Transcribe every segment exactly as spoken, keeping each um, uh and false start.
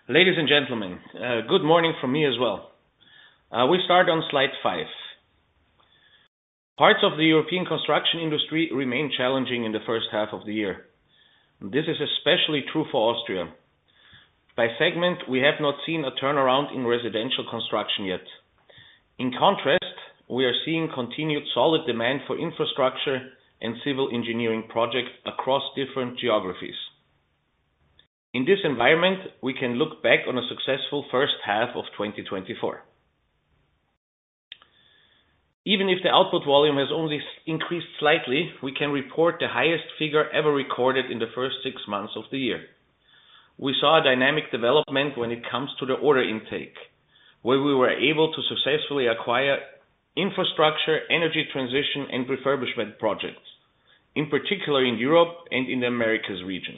Ladies and gentlemen, uh, good morning from me as well. Uh, we start on slide five. Parts of the European construction industry remain challenging in the first half of the year. This is especially true for Austria. By segment, we have not seen a turnaround in residential construction yet. In contrast, we are seeing continued solid demand for infrastructure and civil engineering projects across different geographies. In this environment, we can look back on a successful first half of twenty twenty-four. Even if the output volume has only increased slightly, we can report the highest figure ever recorded in the first six months of the year. We saw a dynamic development when it comes to the order intake, where we were able to successfully acquire infrastructure, energy transition, and refurbishment projects, in particular in Europe and in the Americas region.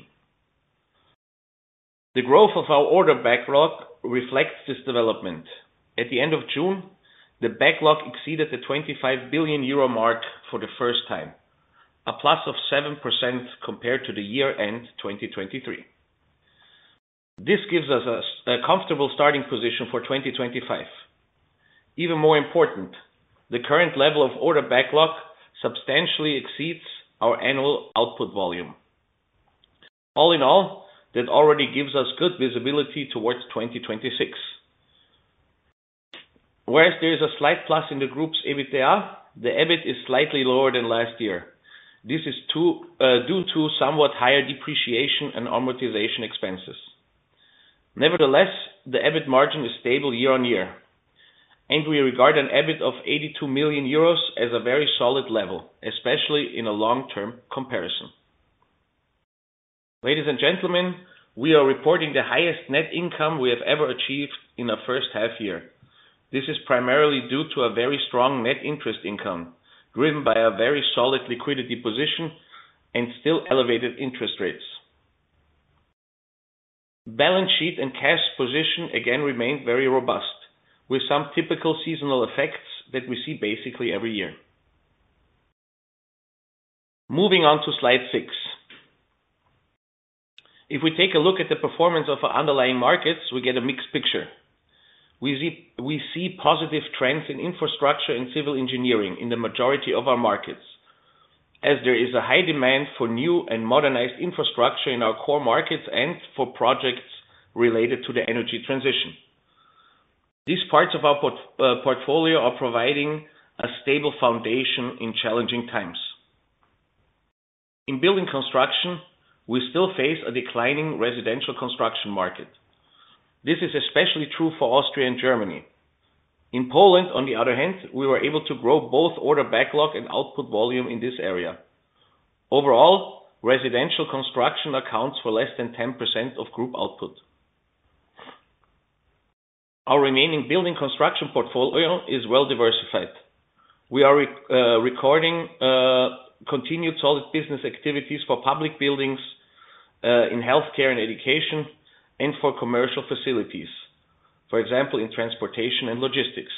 The growth of our order backlog reflects this development. At the end of June, the backlog exceeded the twenty-five billion euro mark for the first time, a plus of seven percent compared to the year-end twenty twenty-three. This gives us a, a comfortable starting position for twenty twenty-five. Even more important, the current level of order backlog substantially exceeds our annual output volume. All in all, that already gives us good visibility towards twenty twenty-six. Whereas there is a slight plus in the group's EBITDA, the EBIT is slightly lower than last year. This is too, uh, due to somewhat higher depreciation and amortization expenses. Nevertheless, the EBIT margin is stable year on year, and we regard an EBIT of eighty-two million euros as a very solid level, especially in a long-term comparison. Ladies and gentlemen, we are reporting the highest net income we have ever achieved in a first half year. This is primarily due to a very strong net interest income, driven by a very solid liquidity position and still elevated interest rates. Balance sheet and cash position again remained very robust, with some typical seasonal effects that we see basically every year. Moving on to slide six. If we take a look at the performance of our underlying markets, we get a mixed picture. We see, we see positive trends in infrastructure and civil engineering in the majority of our markets, as there is a high demand for new and modernized infrastructure in our core markets and for projects related to the energy transition. These parts of our port, uh, portfolio are providing a stable foundation in challenging times. In building construction, we still face a declining residential construction market. This is especially true for Austria and Germany. In Poland, on the other hand, we were able to grow both order backlog and output volume in this area. Overall, residential construction accounts for less than ten percent of group output. Our remaining building construction portfolio is well diversified. We are rec uh, recording uh, continued solid business activities for public buildings, uh, in healthcare and education, and for commercial facilities, for example, in transportation and logistics.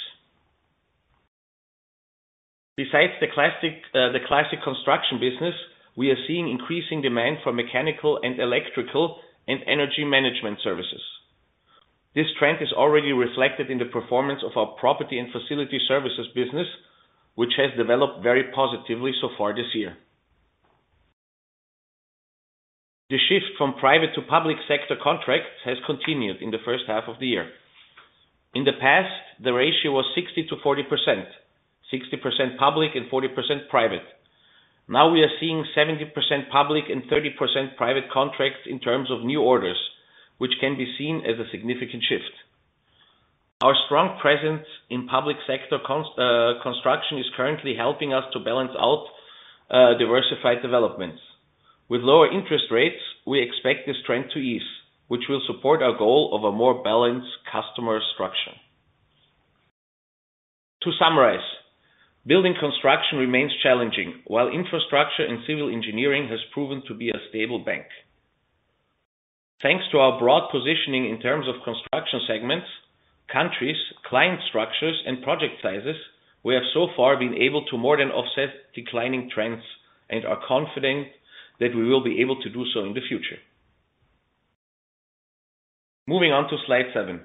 Besides the classic, uh, the classic construction business, we are seeing increasing demand for mechanical and electrical and energy management services. This trend is already reflected in the performance of our property and facility services business, which has developed very positively so far this year. The shift from private to public sector contracts has continued in the first half of the year. In the past, the ratio was sixty to forty percent, sixty percent public and forty percent private. Now we are seeing seventy percent public and thirty percent private contracts in terms of new orders, which can be seen as a significant shift. Our strong presence in public sector const, uh, construction is currently helping us to balance out uh, diversified developments. With lower interest rates, we expect this trend to ease, which will support our goal of a more balanced customer structure. To summarize, building construction remains challenging, while infrastructure and civil engineering has proven to be a stable bank. Thanks to our broad positioning in terms of construction segments, countries, client structures, and project sizes, we have so far been able to more than offset declining trends and are confident that we will be able to do so in the future. Moving on to slide seven.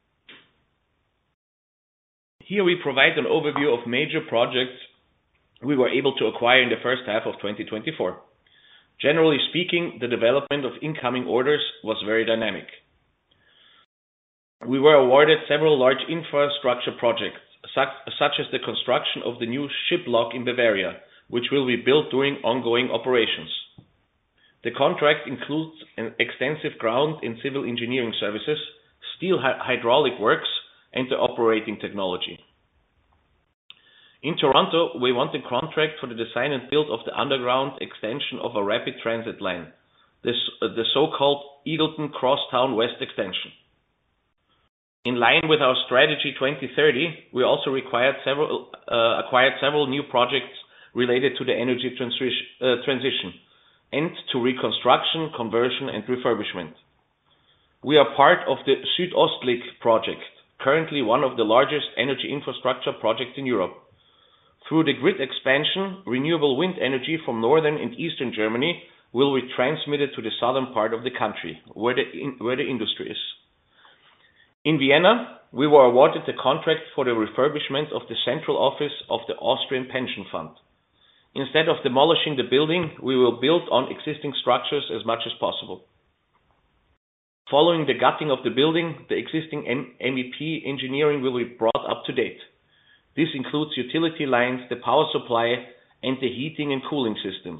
Here we provide an overview of major projects we were able to acquire in the first half of twenty twenty-four. Generally speaking, the development of incoming orders was very dynamic. We were awarded several large infrastructure projects, such as the construction of the new ship lock in Bavaria, which will be built during ongoing operations. The contract includes an extensive ground and civil engineering services, steel hydraulic works, and the operating technology. In Toronto, we won the contract for the design and build of the underground extension of a rapid transit line, this, uh, the so-called Eagleton Crosstown West Extension. In line with our strategy twenty thirty, we also required several, uh, acquired several new projects related to the energy transi- uh, transition and to reconstruction, conversion, and refurbishment. We are part of the Südostlik project, currently one of the largest energy infrastructure projects in Europe. Through the grid expansion, renewable wind energy from northern and eastern Germany will be transmitted to the southern part of the country, where the, in, where the industry is. In Vienna, we were awarded the contract for the refurbishment of the central office of the Austrian Pension Fund. Instead of demolishing the building, we will build on existing structures as much as possible. Following the gutting of the building, the existing M E P engineering will be brought up to date. This includes utility lines, the power supply, and the heating and cooling systems.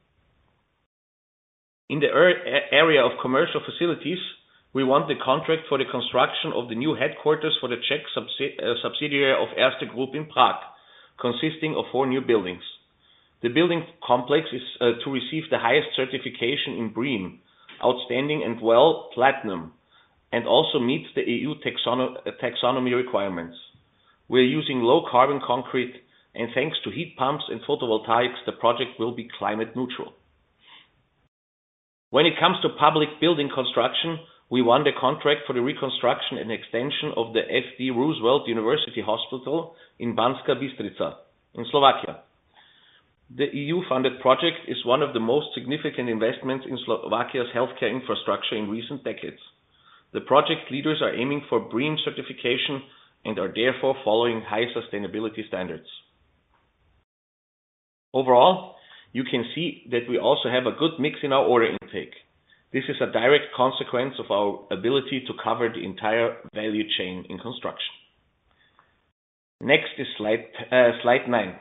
In the area of commercial facilities, we won the contract for the construction of the new headquarters for the Czech subsidiary of Erste Group in Prague, consisting of four new buildings. The building complex is uh, to receive the highest certification in BREEAM, Outstanding and Well Platinum, and also meets the E U taxono- taxonomy requirements. We are using low carbon concrete, and thanks to heat pumps and photovoltaics, the project will be climate neutral. When it comes to public building construction, we won the contract for the reconstruction and extension of the F D Roosevelt University Hospital in Banská Bystrica, in Slovakia. The E U-funded project is one of the most significant investments in Slovakia's healthcare infrastructure in recent decades. The project leaders are aiming for BREEAM certification and are therefore following high sustainability standards. Overall, you can see that we also have a good mix in our order intake. This is a direct consequence of our ability to cover the entire value chain in construction. Next is slide, uh, slide nine.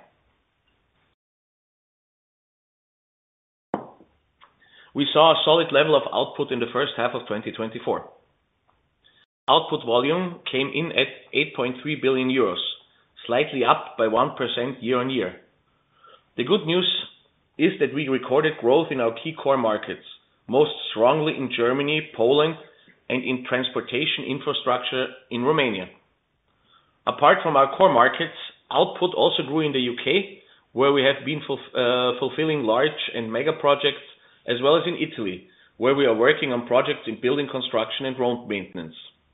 We saw a solid level of output in the first half of twenty twenty-four. Output volume came in at eight point three billion euros, slightly up by one percent year-on-year. The good news is that we recorded growth in our key core markets, most strongly in Germany, Poland, and in transportation infrastructure in Romania. Apart from our core markets, output also grew in the U K, where we have been fulf- uh, fulfilling large and mega projects, as well as in Italy, where we are working on projects in building construction and road maintenance.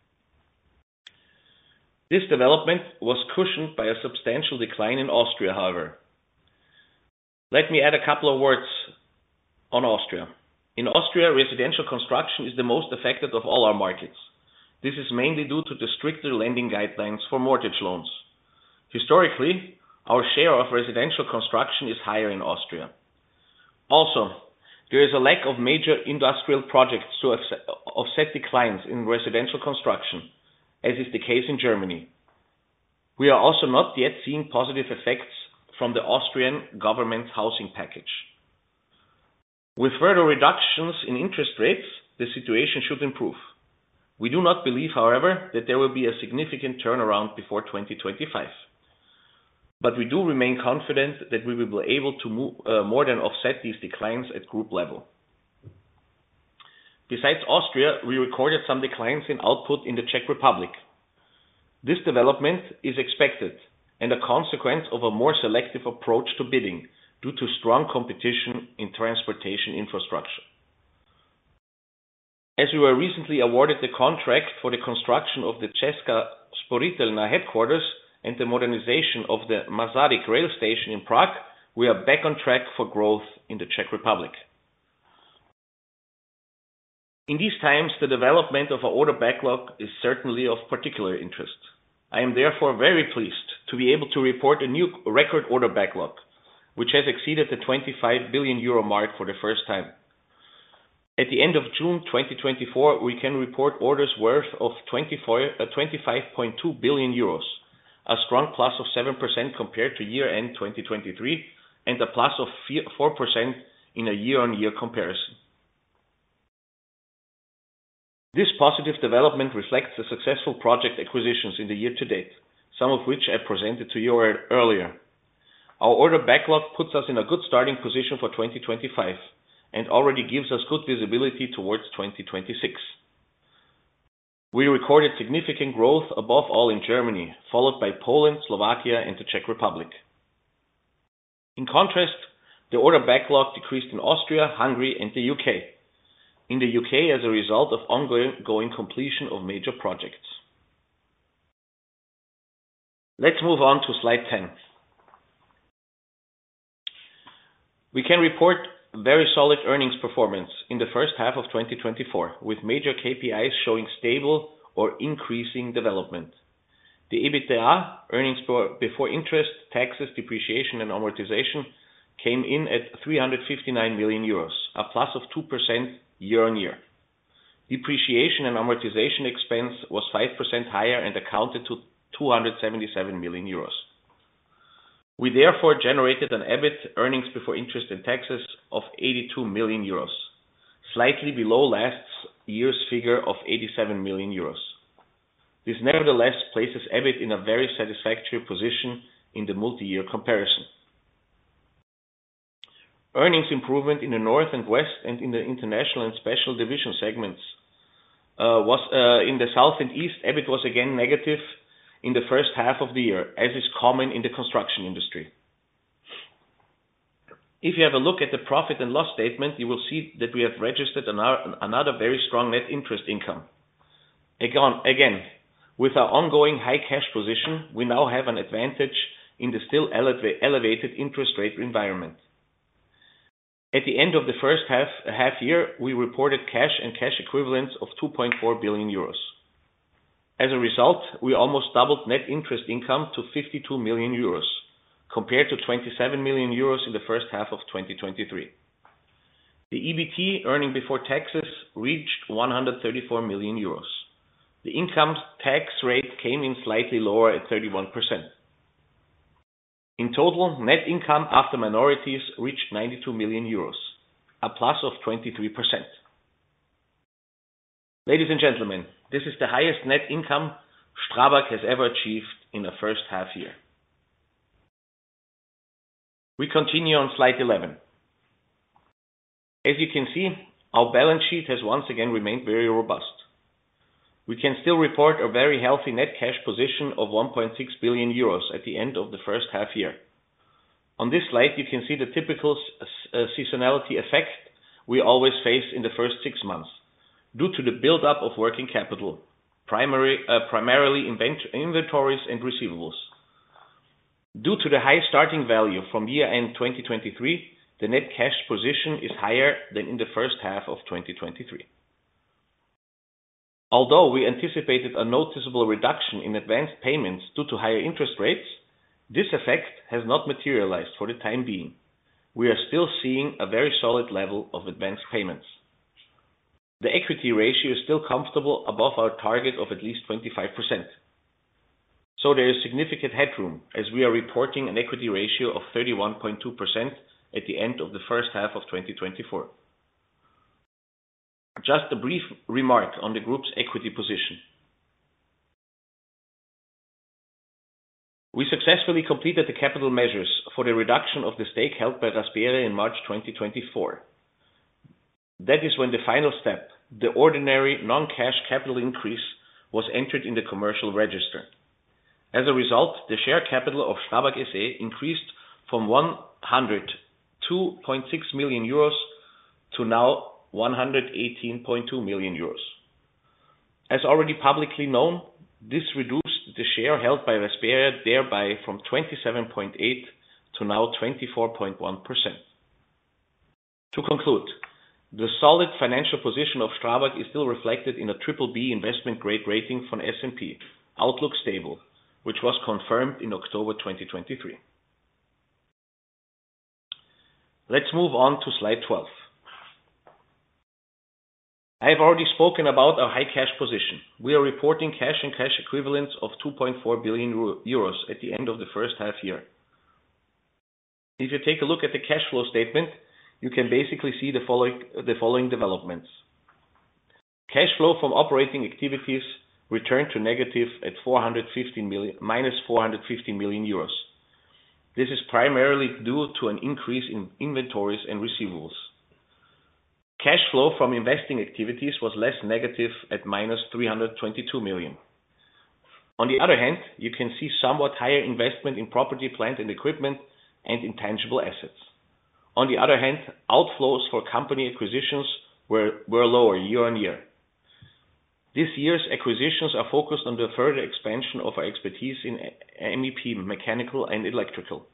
This development was cushioned by a substantial decline in Austria, however. Let me add a couple of words on Austria. In Austria, residential construction is the most affected of all our markets. This is mainly due to the stricter lending guidelines for mortgage loans. Historically, our share of residential construction is higher in Austria. Also, there is a lack of major industrial projects to offset declines in residential construction, as is the case in Germany. We are also not yet seeing positive effects from the Austrian government's housing package. With further reductions in interest rates, the situation should improve. We do not believe, however, that there will be a significant turnaround before twenty twenty-five. But we do remain confident that we will be able to move, uh, more than offset these declines at group level. Besides Austria, we recorded some declines in output in the Czech Republic. This development is expected and a consequence of a more selective approach to bidding due to strong competition in transportation infrastructure. As we were recently awarded the contract for the construction of the Česká sporitelna headquarters and the modernization of the Masaryk rail station in Prague, we are back on track for growth in the Czech Republic. In these times, the development of our order backlog is certainly of particular interest. I am therefore very pleased to be able to report a new record order backlog, which has exceeded the twenty-five billion euro mark for the first time. At the end of June twenty twenty-four, we can report orders worth of twenty-five point two billion euros, a strong plus of seven percent compared to year-end twenty twenty-three, and a plus of four percent in a year-on-year comparison. This positive development reflects the successful project acquisitions in the year to date, some of which I presented to you earlier. Our order backlog puts us in a good starting position for twenty twenty-five and already gives us good visibility towards twenty twenty-six. We recorded significant growth above all in Germany, followed by Poland, Slovakia, and the Czech Republic. In contrast, the order backlog decreased in Austria, Hungary, and the U K. In the U K as a result of ongoing completion of major projects. Let's move on to slide ten. We can report very solid earnings performance in the first half of twenty twenty-four, with major K P Is showing stable or increasing development. The EBITDA, earnings before interest, taxes, depreciation, and amortization, came in at three hundred fifty-nine million euros, a plus of two percent year-on-year. Depreciation and amortization expense was five percent higher and accounted to two hundred seventy-seven million euros. We therefore generated an EBIT, earnings before interest and taxes, of eighty-two million euros, slightly below last year's figure of eighty-seven million euros. This nevertheless places EBIT in a very satisfactory position in the multi-year comparison. Earnings improvement in the North and West and in the international and special division segments uh, was uh, in the South and East. EBIT was again negative in the first half of the year, as is common in the construction industry. If you have a look at the profit and loss statement, you will see that we have registered another, another very strong net interest income. Again, again, with our ongoing high cash position, we now have an advantage in the still eleva- elevated interest rate environment. At the end of the first half, half year, we reported cash and cash equivalents of two point four billion euros. As a result, we almost doubled net interest income to fifty-two million euros, compared to twenty-seven million euros in the first half of twenty twenty-three. The E B T, earning before taxes, reached one hundred thirty-four million euros. The income tax rate came in slightly lower at thirty-one percent. In total, net income after minorities reached ninety-two million euros, a plus of twenty-three percent. Ladies and gentlemen, this is the highest net income Strabag has ever achieved in a first half year. We continue on slide eleven. As you can see, our balance sheet has once again remained very robust. We can still report a very healthy net cash position of one point six billion euros at the end of the first half year. On this slide, you can see the typical uh, seasonality effect we always face in the first six months, due to the build-up of working capital, primary, uh, primarily invent- inventories and receivables. Due to the high starting value from year-end twenty twenty-three, the net cash position is higher than in the first half of twenty twenty-three. Although we anticipated a noticeable reduction in advanced payments due to higher interest rates, this effect has not materialized for the time being. We are still seeing a very solid level of advanced payments. The equity ratio is still comfortable above our target of at least twenty-five percent. So there is significant headroom, as we are reporting an equity ratio of thirty-one point two percent at the end of the first half of twenty twenty-four. Just a brief remark on the group's equity position. We successfully completed the capital measures for the reduction of the stake held by Rasperia in March twenty twenty-four. That is when the final step, the ordinary non-cash capital increase, was entered in the commercial register. As a result, the share capital of Strabag S A increased from one hundred two point six million euros to now one hundred eighteen point two million euros. As already publicly known, this reduced the share held by Rasperia thereby from twenty-seven point eight to now twenty-four point one percent. To conclude, The solid financial position of STRABAG is still reflected in a triple B investment grade rating from S and P, outlook stable, which was confirmed in October twenty twenty-three. Let's move on to slide twelve. I have already spoken about our high cash position. We are reporting cash and cash equivalents of two point four billion euros at the end of the first half year. If you take a look at the cash flow statement, you can basically see the following, the following developments. Cash flow from operating activities returned to negative at four hundred fifteen million, minus four hundred fifteen million euros. This is primarily due to an increase in inventories and receivables. Cash flow from investing activities was less negative at minus three hundred twenty-two million. On the other hand, you can see somewhat higher investment in property, plant and equipment and intangible assets. On the other hand, outflows for company acquisitions were, were lower year on year. This year's acquisitions are focused on the further expansion of our expertise in M E P, mechanical and electrical.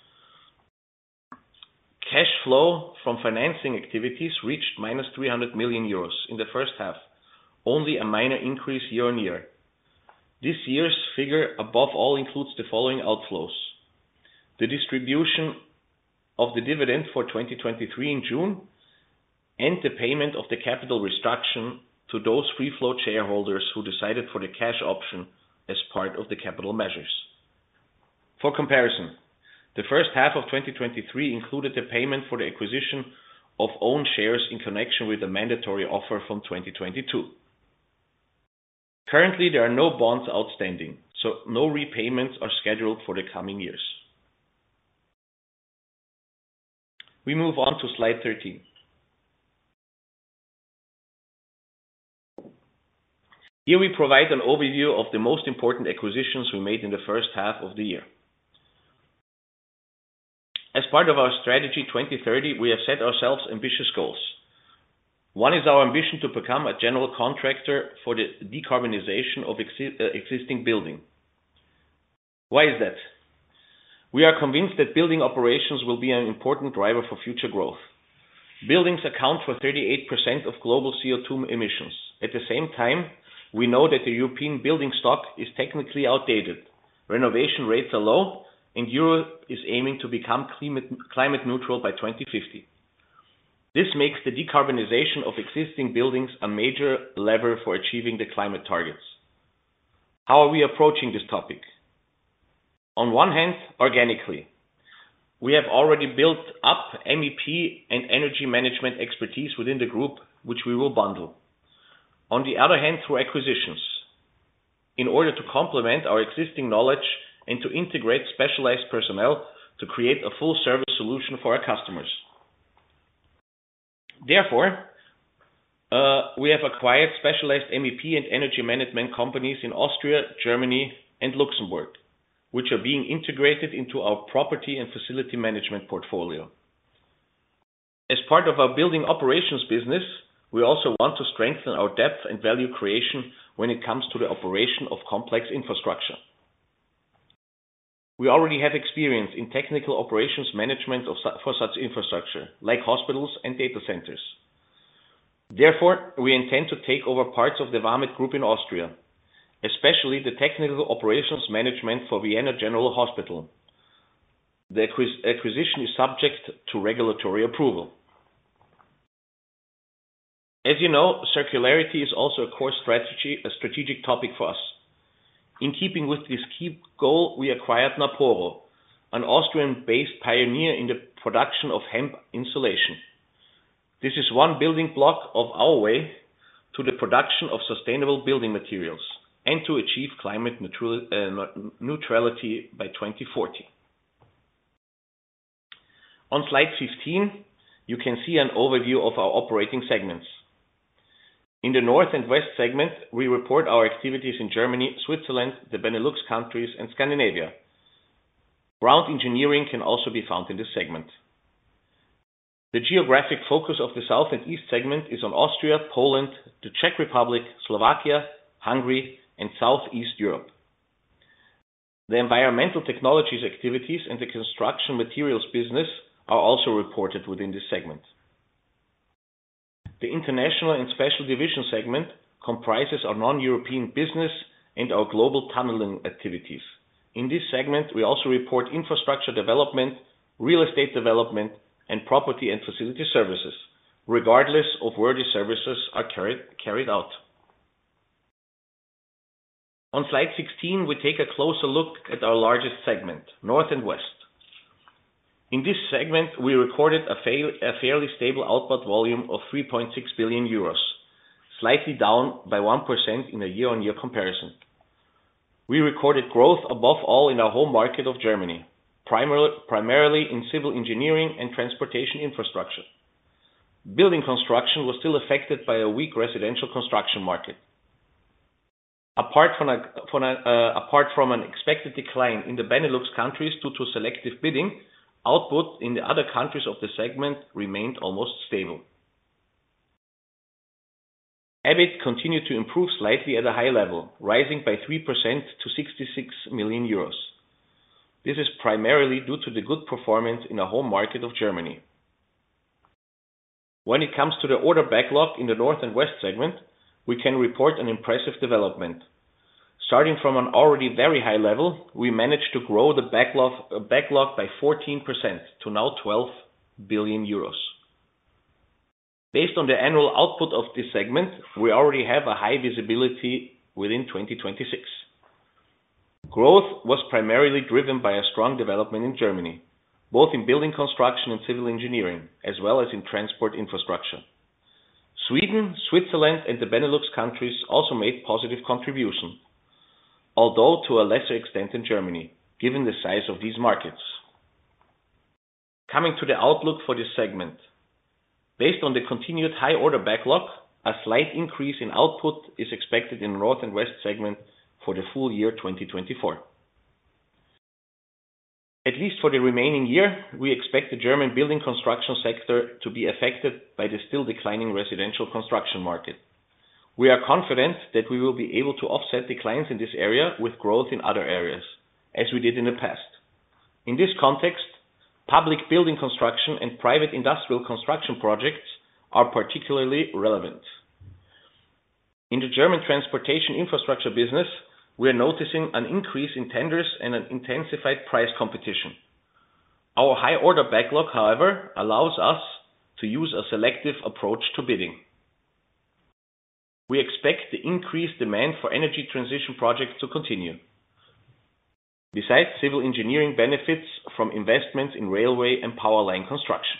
Cash flow from financing activities reached minus three hundred million euros in the first half, only a minor increase year on year. This year's figure above all includes the following outflows: the distribution of the dividend for twenty twenty-three in June, and the payment of the capital restriction to those free float shareholders who decided for the cash option as part of the capital measures. For comparison, the first half of twenty twenty-three included the payment for the acquisition of own shares in connection with the mandatory offer from twenty twenty-two. Currently, there are no bonds outstanding, so no repayments are scheduled for the coming years. We move on to slide thirteen. Here we provide an overview of the most important acquisitions we made in the first half of the year. As part of our strategy twenty thirty, we have set ourselves ambitious goals. One is our ambition to become a general contractor for the decarbonization of exi- uh, existing building. Why is that? We are convinced that building operations will be an important driver for future growth. Buildings account for thirty-eight percent of global C O two emissions. At the same time, we know that the European building stock is technically outdated. Renovation rates are low, and Europe is aiming to become climate, climate neutral by twenty fifty. This makes the decarbonization of existing buildings a major lever for achieving the climate targets. How are we approaching this topic? On one hand, organically. We have already built up M E P and energy management expertise within the group, which we will bundle. On the other hand, through acquisitions, in order to complement our existing knowledge and to integrate specialized personnel to create a full service solution for our customers. Therefore, uh, we have acquired specialized M E P and energy management companies in Austria, Germany, and Luxembourg, which are being integrated into our property and facility management portfolio. As part of our building operations business, we also want to strengthen our depth and value creation when it comes to the operation of complex infrastructure. We already have experience in technical operations management of su- for such infrastructure, like hospitals and data centers. Therefore, we intend to take over parts of the Vamed Group in Austria, especially the technical operations management for Vienna General Hospital. The acquis- acquisition is subject to regulatory approval. As you know, circularity is also a core strategy, a strategic topic for us. In keeping with this key goal, we acquired Naporo, an Austrian-based pioneer in the production of hemp insulation. This is one building block of our way to the production of sustainable building materials and to achieve climate neutral, uh, neutrality by twenty forty. On slide fifteen, you can see an overview of our operating segments. In the North and West segment, we report our activities in Germany, Switzerland, the Benelux countries, and Scandinavia. Ground engineering can also be found in this segment. The geographic focus of the South and East segment is on Austria, Poland, the Czech Republic, Slovakia, Hungary, and Southeast Europe. The environmental technologies activities and the construction materials business are also reported within this segment. The International and Special Division segment comprises our non-European business and our global tunneling activities. In this segment, we also report infrastructure development, real estate development, and property and facility services, regardless of where these services are carried, carried out. On slide sixteen, we take a closer look at our largest segment, North and West. In this segment, we recorded a, fail, a fairly stable output volume of three point six billion euros, slightly down by one percent in a year-on-year comparison. We recorded growth above all in our home market of Germany, primarily, primarily in civil engineering and transportation infrastructure. Building construction was still affected by a weak residential construction market. Apart from, a, from, a, uh, apart from an expected decline in the Benelux countries due to selective bidding, output in the other countries of the segment remained almost stable. EBIT continued to improve slightly at a high level, rising by three percent to sixty-six million euros. This is primarily due to the good performance in the home market of Germany. When it comes to the order backlog in the North and West segment, we can report an impressive development. Starting from an already very high level, we managed to grow the backlog, uh, backlog by fourteen percent to now twelve billion euros. Based on the annual output of this segment, we already have a high visibility within twenty twenty-six. Growth was primarily driven by a strong development in Germany, both in building construction and civil engineering, as well as in transport infrastructure. Sweden, Switzerland, and the Benelux countries also made positive contribution, although to a lesser extent in Germany, given the size of these markets. Coming to the outlook for this segment. Based on the continued high order backlog, a slight increase in output is expected in the North and West segment for the full year twenty twenty-four. At least for the remaining year, we expect the German building construction sector to be affected by the still declining residential construction market. We are confident that we will be able to offset declines in this area with growth in other areas, as we did in the past. In this context, public building construction and private industrial construction projects are particularly relevant. In the German transportation infrastructure business, we are noticing an increase in tenders and an intensified price competition. Our high order backlog, however, allows us to use a selective approach to bidding. We expect the increased demand for energy transition projects to continue. Besides, civil engineering benefits from investments in railway and power line construction.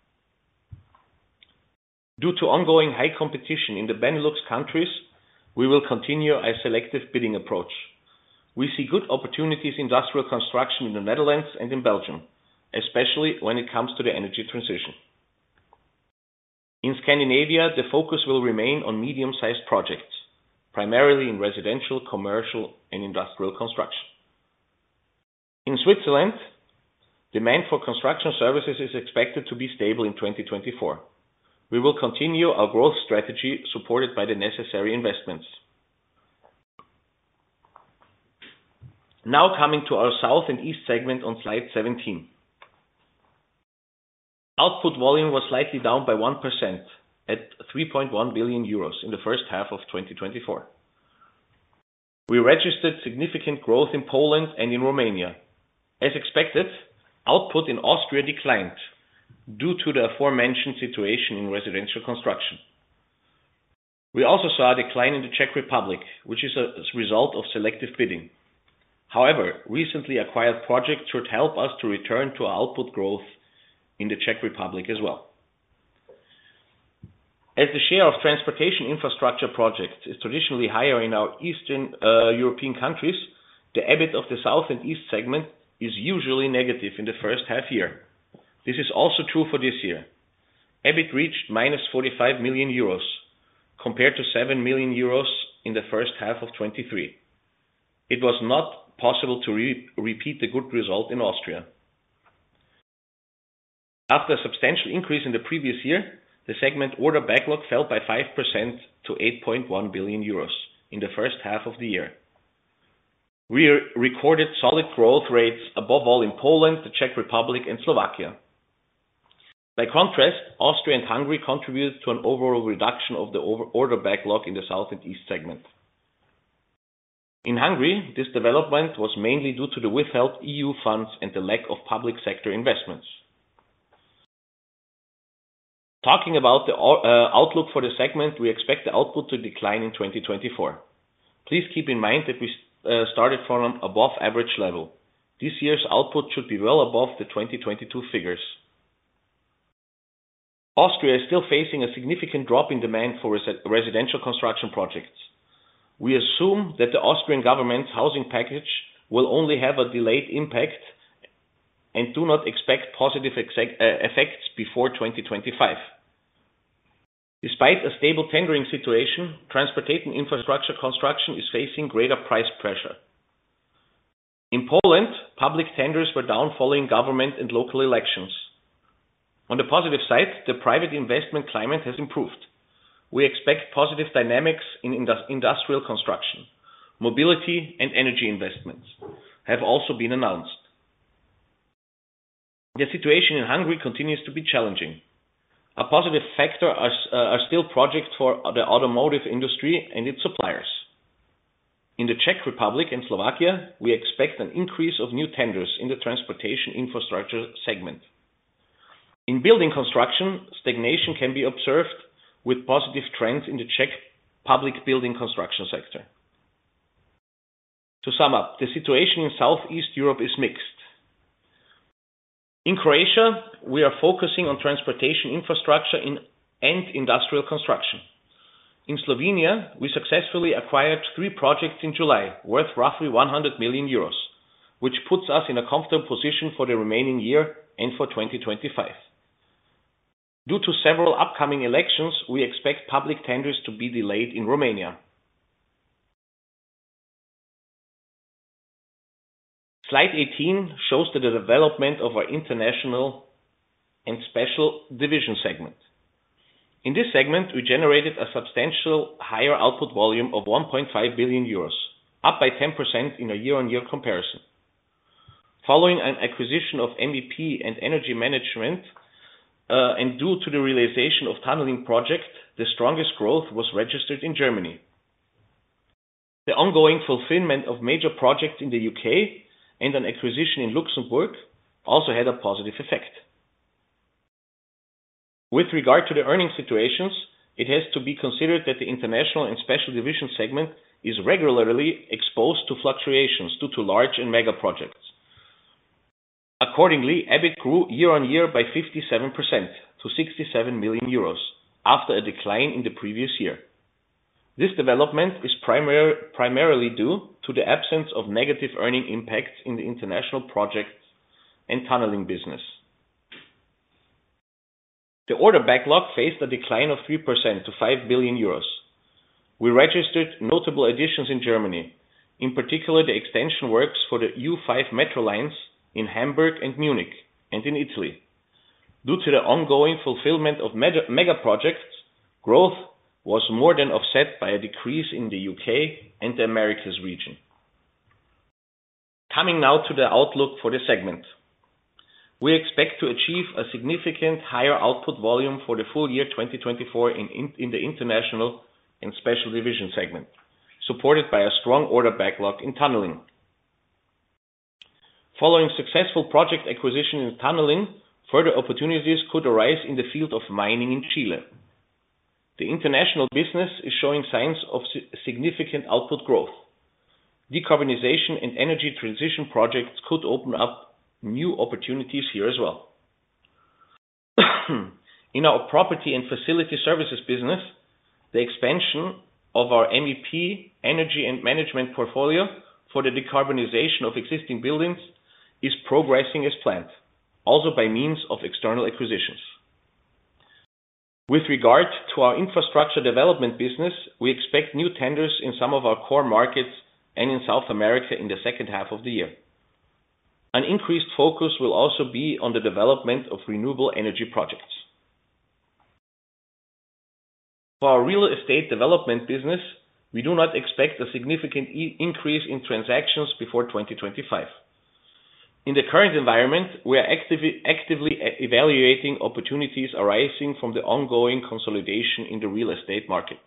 Due to ongoing high competition in the Benelux countries, we will continue a selective bidding approach. We see good opportunities in industrial construction in the Netherlands and in Belgium, especially when it comes to the energy transition. In Scandinavia, the focus will remain on medium-sized projects, primarily in residential, commercial, and industrial construction. In Switzerland, demand for construction services is expected to be stable in twenty twenty-four. We will continue our growth strategy supported by the necessary investments. Now coming to our South and East segment on slide seventeen. Output volume was slightly down by one percent at three point one billion euros in the first half of twenty twenty-four. We registered significant growth in Poland and in Romania. As expected, output in Austria declined due to the aforementioned situation in residential construction. We also saw a decline in the Czech Republic, which is a result of selective bidding. However, recently acquired projects should help us to return to output growth in the Czech Republic as well. As the share of transportation infrastructure projects is traditionally higher in our Eastern uh, European countries, the EBIT of the South and East segment is usually negative in the first half year. This is also true for this year. EBIT reached minus forty-five million euros, compared to seven million euros in the first half of twenty-three. It was not possible to re- repeat the good result in Austria. After a substantial increase in the previous year, the segment order backlog fell by five percent to eight point one billion euros in the first half of the year. We recorded solid growth rates above all in Poland, the Czech Republic, and Slovakia. By contrast, Austria and Hungary contributed to an overall reduction of the order backlog in the South and East segment. In Hungary, this development was mainly due to the withheld E U funds and the lack of public sector investments. Talking about the uh, outlook for the segment, we expect the output to decline in twenty twenty-four. Please keep in mind that we uh, started from an above average level. This year's output should be well above the twenty twenty-two figures. Austria is still facing a significant drop in demand for res- residential construction projects. We assume that the Austrian government's housing package will only have a delayed impact and do not expect positive exec- uh, effects before twenty twenty-five. Despite a stable tendering situation, transportation infrastructure construction is facing greater price pressure. In Poland, public tenders were down following government and local elections. On the positive side, the private investment climate has improved. We expect positive dynamics in indus- industrial construction. Mobility and energy investments have also been announced. The situation in Hungary continues to be challenging. A positive factor are, uh, are still projects for the automotive industry and its suppliers. In the Czech Republic and Slovakia, we expect an increase of new tenders in the transportation infrastructure segment. In building construction, stagnation can be observed with positive trends in the Czech public building construction sector. To sum up, the situation in Southeast Europe is mixed. In Croatia, we are focusing on transportation infrastructure in, and industrial construction. In Slovenia, we successfully acquired three projects in July, worth roughly one hundred million euros, which puts us in a comfortable position for the remaining year and for twenty twenty-five. Due to several upcoming elections, we expect public tenders to be delayed in Romania. Slide eighteen shows the development of our international and special division segment. In this segment, we generated a substantial higher output volume of one point five billion euros, up by ten percent in a year-on-year comparison. Following an acquisition of M E P and Energy Management, uh, and due to the realization of tunneling project, the strongest growth was registered in Germany. The ongoing fulfillment of major projects in the U K and an acquisition in Luxembourg also had a positive effect. With regard to the earning situations, it has to be considered that the international and special division segment is regularly exposed to fluctuations due to large and mega projects. Accordingly, EBIT grew year-on-year by fifty-seven percent to sixty-seven million euros after a decline in the previous year. This development is primar- primarily due to the absence of negative earning impacts in the international projects and tunneling business. The order backlog faced a decline of three percent to five billion euros. We registered notable additions in Germany, in particular the extension works for the U five metro lines in Hamburg and Munich, and in Italy. Due to the ongoing fulfillment of mega, mega projects, growth was more than offset by a decrease in the U K and the Americas region. Coming now to the outlook for the segment. We expect to achieve a significant higher output volume for the full year twenty twenty-four in, in, in the international and special division segment, supported by a strong order backlog in tunneling. Following successful project acquisition in tunneling, further opportunities could arise in the field of mining in Chile. The international business is showing signs of significant output growth. Decarbonization and energy transition projects could open up new opportunities here as well. In our property and facility services business, the expansion of our M E P energy and management portfolio for the decarbonization of existing buildings is progressing as planned, also by means of external acquisitions. With regard to our infrastructure development business, we expect new tenders in some of our core markets and in South America in the second half of the year. An increased focus will also be on the development of renewable energy projects. For our real estate development business, we do not expect a significant e- increase in transactions before twenty twenty-five. In the current environment, we are actively, actively evaluating opportunities arising from the ongoing consolidation in the real estate market.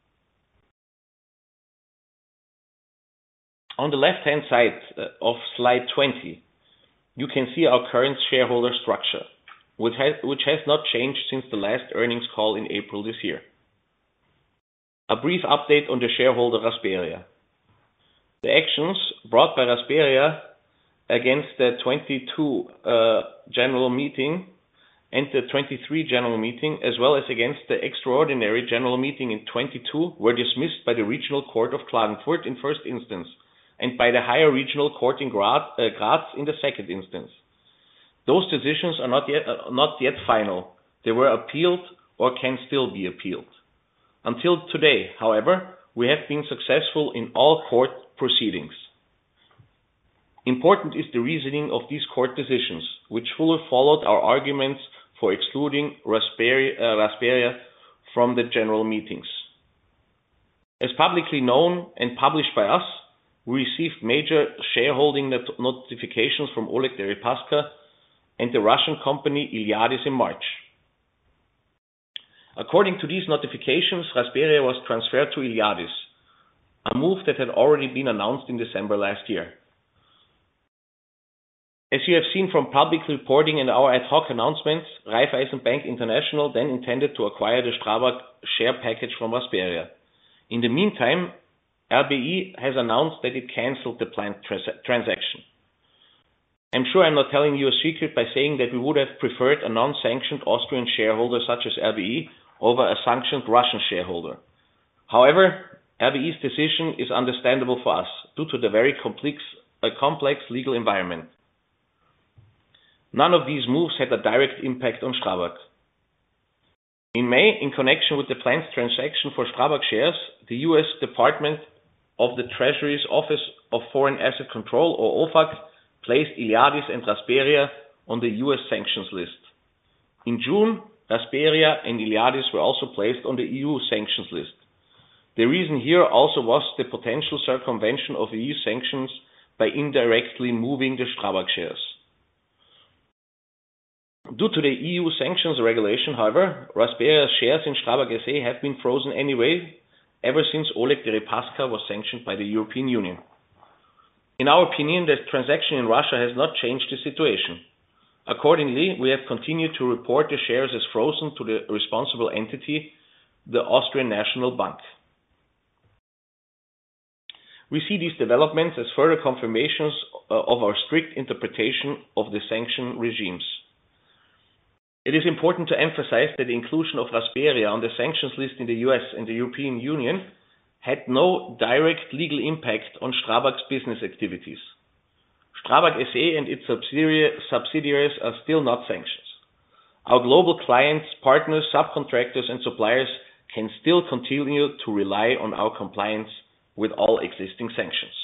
On the left-hand side of slide twenty, you can see our current shareholder structure, which has, which has not changed since the last earnings call in April this year. A brief update on the shareholder Rasperia. The actions brought by Rasperia against the twenty-two uh, general meeting and the twenty-three general meeting, as well as against the extraordinary general meeting in twenty-two, were dismissed by the Regional Court of Klagenfurt in first instance and by the higher regional court in Graz, uh, Graz in the second instance. Those decisions are not yet, uh, not yet final. They were appealed or can still be appealed. Until today, however, we have been successful in all court proceedings. Important is the reasoning of these court decisions, which fully followed our arguments for excluding Rasperia, uh, Rasperia from the general meetings. As publicly known and published by us, we received major shareholding not- notifications from Oleg Deripaska and the Russian company Iliadis in March. According to these notifications, Rasperia was transferred to Iliadis, a move that had already been announced in December last year. As you have seen from public reporting and our ad hoc announcements, Raiffeisen Bank International then intended to acquire the Strabag share package from Rasperia. In the meantime, R B I has announced that it cancelled the planned trans- transaction. I'm sure I'm not telling you a secret by saying that we would have preferred a non-sanctioned Austrian shareholder such as R B I over a sanctioned Russian shareholder. However, R B I's decision is understandable for us due to the very complex, uh, complex legal environment. None of these moves had a direct impact on Strabag. In May, in connection with the planned transaction for Strabag shares, the U S Department of the Treasury's Office of Foreign Asset Control, or O F A C, placed Iliadis and Rasperia on the U S sanctions list. In June, Rasperia and Iliadis were also placed on the E U sanctions list. The reason here also was the potential circumvention of E U sanctions by indirectly moving the Strabag shares. Due to the E U sanctions regulation, however, Rasperia's shares in Strabag S A have been frozen anyway, ever since Oleg Deripaska was sanctioned by the European Union. In our opinion, the transaction in Russia has not changed the situation. Accordingly, we have continued to report the shares as frozen to the responsible entity, the Austrian National Bank. We see these developments as further confirmations of our strict interpretation of the sanction regimes. It is important to emphasize that the inclusion of Rasperia on the sanctions list in the U S and the European Union had no direct legal impact on Strabag's business activities. Strabag S A and its subsidiaries are still not sanctioned. Our global clients, partners, subcontractors and suppliers can still continue to rely on our compliance with all existing sanctions.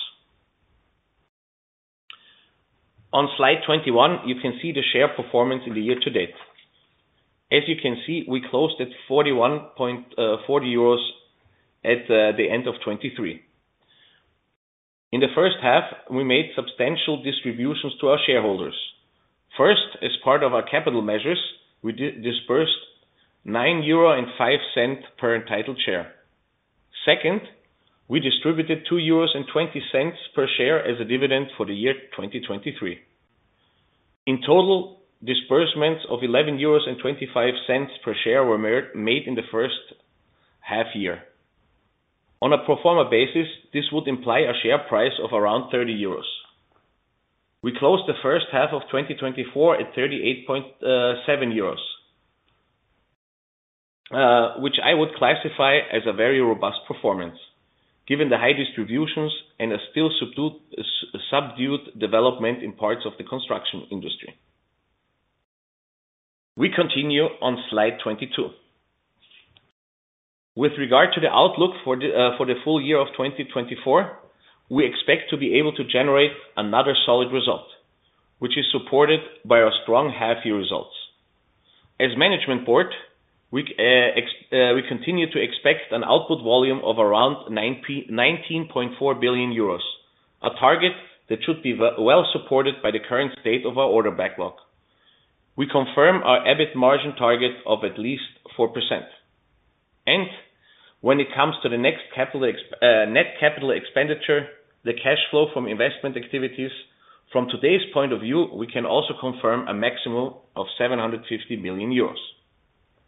On slide twenty-one, you can see the share performance in the year to date. As you can see, we closed at forty-one point four zero euros at uh, the end of twenty-three. In the first half, we made substantial distributions to our shareholders. First, as part of our capital measures, we di- disbursed nine euro and five cents per entitled share. Second, we distributed two euros and twenty cents per share as a dividend for the year twenty twenty-three. In total, disbursements of eleven euros and twenty-five cents per share were made in the first half year. On a pro forma basis, this would imply a share price of around thirty euros. We closed the first half of twenty twenty-four at thirty-eight point seven euros, uh, which I would classify as a very robust performance, given the high distributions and a still subdued, uh, subdued development in parts of the construction industry. We continue on slide twenty-two. With regard to the outlook for the, uh, for the full year of twenty twenty-four, we expect to be able to generate another solid result, which is supported by our strong half-year results. As management board, we, uh, ex- uh, we continue to expect an output volume of around nineteen point four billion euros, a target that should be well supported by the current state of our order backlog. We confirm our EBIT margin target of at least four percent. And when it comes to the next capital exp- uh, net capital expenditure, the cash flow from investment activities, from today's point of view, we can also confirm a maximum of seven hundred fifty million euros.